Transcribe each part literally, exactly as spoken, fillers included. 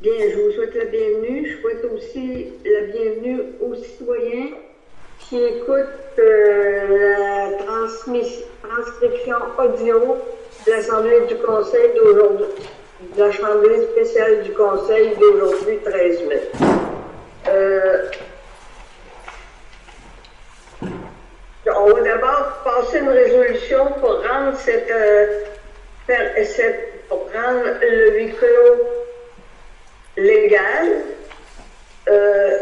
Bien, je vous souhaite la bienvenue. Je souhaite aussi la bienvenue aux citoyens qui écoutent euh, la transmis- transcription audio de l'Assemblée du Conseil d'aujourd'hui, de l'Assemblée spéciale du Conseil d'aujourd'hui, treize mai. Euh, on va d'abord passer une résolution pour rendre cette, euh, faire, cette pour rendre le huis clos légal. Euh,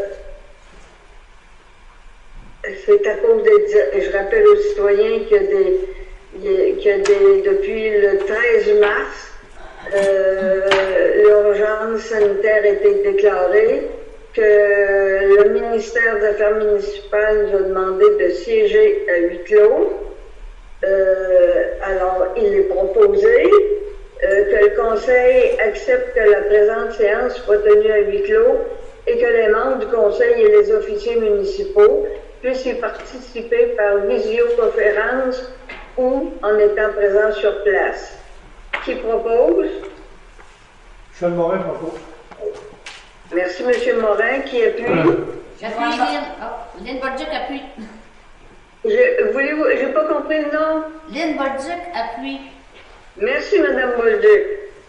c'est à cause des... Je rappelle aux citoyens qu'il y a des... qu'il y a des depuis le treize mars, euh, l'urgence sanitaire a été déclarée, que le ministère des Affaires municipales nous a demandé de siéger à huis clos. Euh, alors, il est proposé euh, que le Conseil accepte que la présente séance soit tenue à huis clos et que les membres du Conseil et les officiers municipaux puissent y participer par visioconférence ou en étant présents sur place. Qui propose? Michel Morin propose. Merci, M. Morin. Qui appuie? J'appuie, Lynn. Oh, Lynn Bolduc appuie. Je, voulez-vous, j'ai pas compris le nom? Lynn Bolduc appuie. Merci, Mme Bolduc.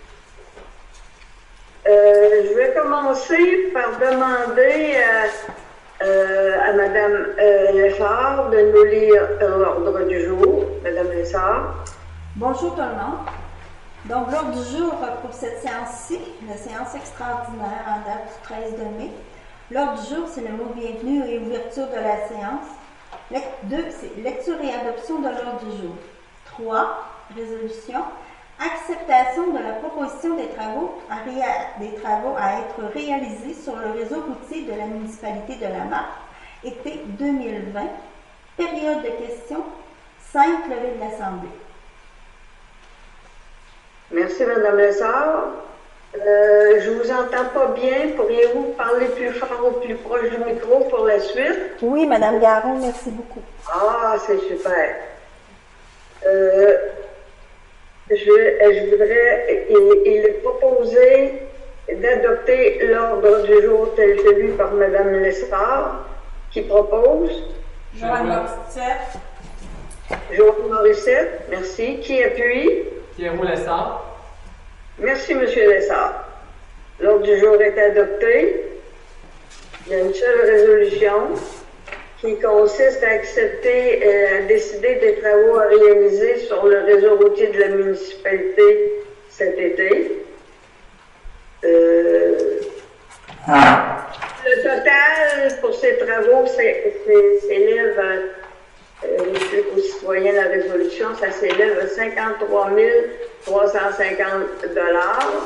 Euh, je vais commencer par demander à, euh, à Mme euh, Lessard de nous lire l'ordre du jour. Mme Lessard. Bonjour tout le monde. Donc, l'ordre du jour pour cette séance-ci, la séance extraordinaire en date du treize mai. L'ordre du jour, c'est le mot bienvenue et ouverture de la séance. deux, c'est lecture et adoption de l'ordre du jour. trois, résolution. Acceptation de la proposition des travaux, à des travaux à être réalisés sur le réseau routier de la municipalité de La Marche, été deux mille vingt. Période de questions. cinq, levée de l'Assemblée. Merci, Mme Lessard. Euh, je vous entends pas bien. Pourriez-vous parler plus fort ou plus proche du micro pour la suite? Oui, Mme Garon, merci beaucoup. Ah, c'est super. Euh, je, je voudrais, il, il est proposé d'adopter l'ordre du jour tel que lu par Mme Lessard, qui propose. Joanne Morissette. Joanne Morissette, merci. Qui appuie? Pierrot Lessard. Merci, M. Lessard. L'ordre du jour est adopté. Il y a une seule résolution qui consiste à accepter et à décider des travaux à réaliser sur le réseau routier de la municipalité cet été. Euh, le total pour ces travaux s'élève à Euh, aux citoyens, la résolution, ça s'élève à cinquante-trois mille trois cent cinquante dollars.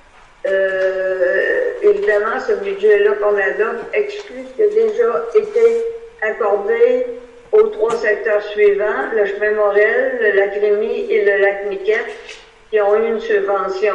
Euh, évidemment, ce budget-là qu'on adopte exclut ce qui a déjà été accordé aux trois secteurs suivants, le chemin Morel, le lac Rémy et le lac Miquette, qui ont eu une subvention.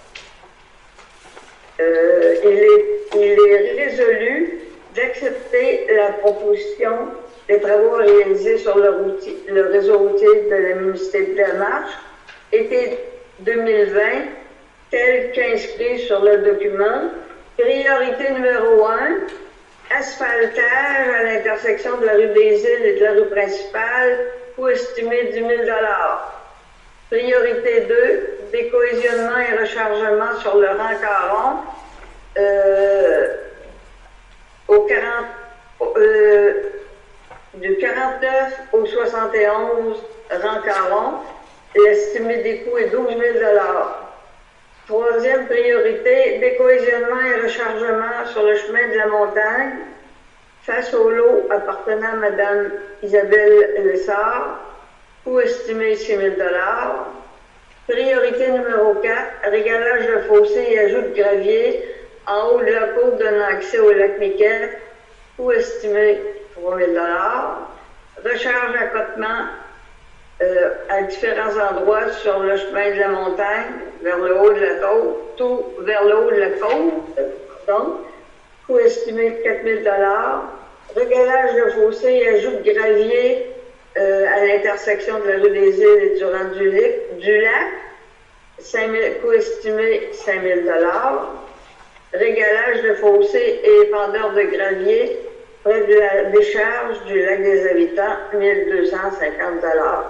Euh, il est, il est résolu d'accepter la proposition des travaux réalisés sur le, routier, le réseau routier de la municipalité de La Marche, été deux mille vingt, tel qu'inscrit sur le document. Priorité numéro un, asphaltage à l'intersection de la rue des Îles et de la rue principale, coût estimé dix mille dollars. Priorité deux, décohésionnement et rechargement sur le rang Caron, euh, au quarante... Euh, du quarante-neuf au soixante et onze rang Caron, l'estimé des coûts est douze mille dollars. Troisième priorité, décohésionnement et rechargement sur le chemin de la montagne, face au lot appartenant à Mme Isabelle Lessard, coût estimé six mille dollars. Priorité numéro quatre, régalage de fossé et ajout de gravier en haut de la côte donnant accès au lac Miquette, coût estimé trois mille dollars. Recharge accotement euh, à différents endroits sur le chemin de la montagne, vers le haut de la côte, tout vers le haut de la côte, pardon. Coût estimé de quatre mille dollars. Régalage de fossé et ajout de gravier euh, à l'intersection de la rue des Îles et du rang du, du lac. cinq mille, coût estimé cinq mille dollars. régalage de fossés et épandeur de gravier près de la décharge du lac des Habitants, mille deux cent cinquante dollars.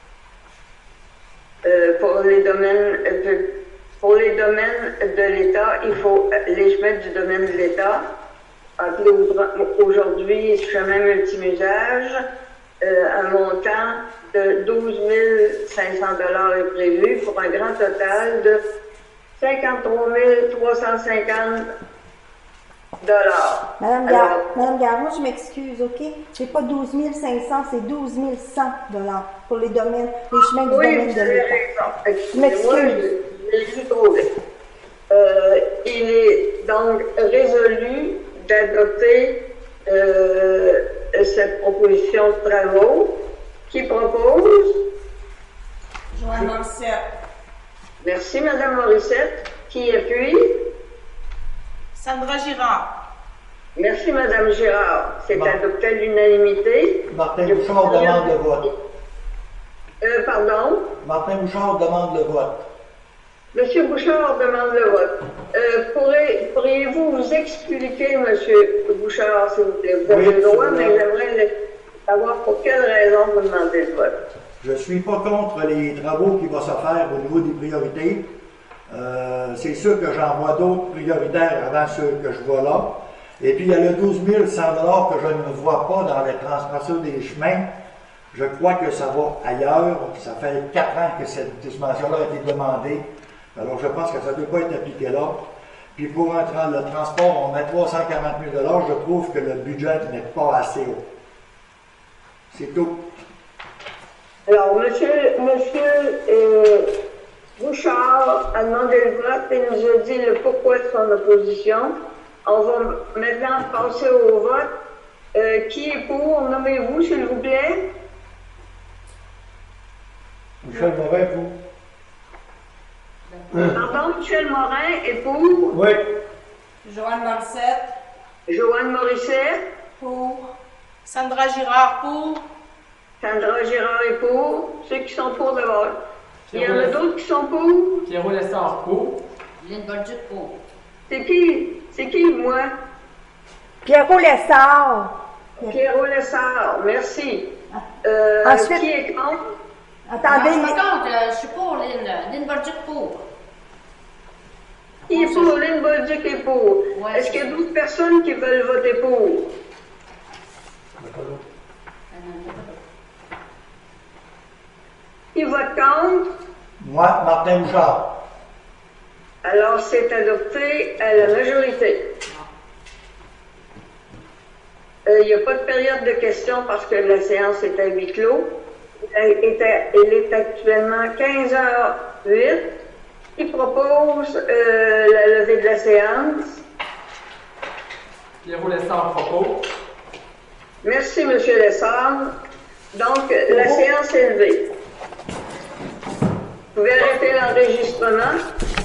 Euh, pour les domaines euh, pour les domaines de l'État, il faut les chemins du domaine de l'État, appelé aujourd'hui chemin multi-usage, euh, un montant de douze mille cinq cents dollars est prévu pour un grand total de cinquante-trois mille trois cent cinquante dollars. Madame, Gar Madame Garon, je m'excuse, OK? C'est pas douze mille cinq cents, c'est douze mille cent dollars pour les domaines, les chemins du oui, domaine de l'État. Je m'excuse. Je l'ai trouvé. Euh, il est donc résolu d'adopter euh, cette proposition de travaux qui propose. Joanne Morissette. Merci, Madame Morissette. Qui appuie? Sandra Girard. Merci, Madame Girard. C'est adopté à l'unanimité. Martin Bouchard demande le vote. Euh, pardon? Martin Bouchard demande le vote. Monsieur Bouchard demande le vote. Euh, pourrez, pourriez-vous vous expliquer, Monsieur Bouchard, s'il vous plaît? Vous avez Oui, le droit, mais c'est j'aimerais savoir pour quelle raison vous demandez le vote. Je ne suis pas contre les travaux qui vont se faire au niveau des priorités. Euh, c'est sûr que j'en vois d'autres prioritaires avant ceux que je vois là. Et puis, il y a le douze mille cent dollars que je ne vois pas dans la transformation des chemins. Je crois que ça va ailleurs. Ça fait quatre ans que cette dimension-là a été demandée. Alors, je pense que ça ne doit pas être appliqué là. Puis, pour un tra le transport, on met trois cent quarante mille dollars. Je trouve que le budget n'est pas assez haut. C'est tout. Alors, Monsieur, monsieur euh, Bouchard a demandé le vote et nous a dit le pourquoi de son opposition. On va maintenant passer au vote. Euh, qui est pour? Nommez-vous, s'il vous plaît. Michel Morin, vous? Pardon, Michel Morin est pour. Oui. Joanne Morissette. Joanne Morissette. Pour. Sandra Girard, pour. Sandra Girard est pour. Ceux qui sont pour d'abord. Il y en a d'autres qui sont pour. Pierrot Lessard, pour. Lynn Bolduc pour. C'est qui? C'est qui, moi? Pierrot Lessard. Pierrot Lessard, merci. Euh, Ensuite- qui est contre? Attendez, Non, mais- par contre, euh, je suis pour Lynn. Lynn Bolduc pour. Qui est pour? Lynn Bolduc est pour. Ouais, Est-ce qu'il y a d'autres personnes qui veulent voter pour? Qui vote contre? Moi, Martin Bouchard. Alors, c'est adopté à la majorité. Euh, Il n'y a pas de période de questions parce que la séance est à huis clos. Elle est, à- elle est actuellement quinze heures huit. Il propose euh, la levée de la séance. Pierrot Lessard, propos. Merci, M. Lessard. Donc, la séance est levée. Vous pouvez arrêter l'enregistrement.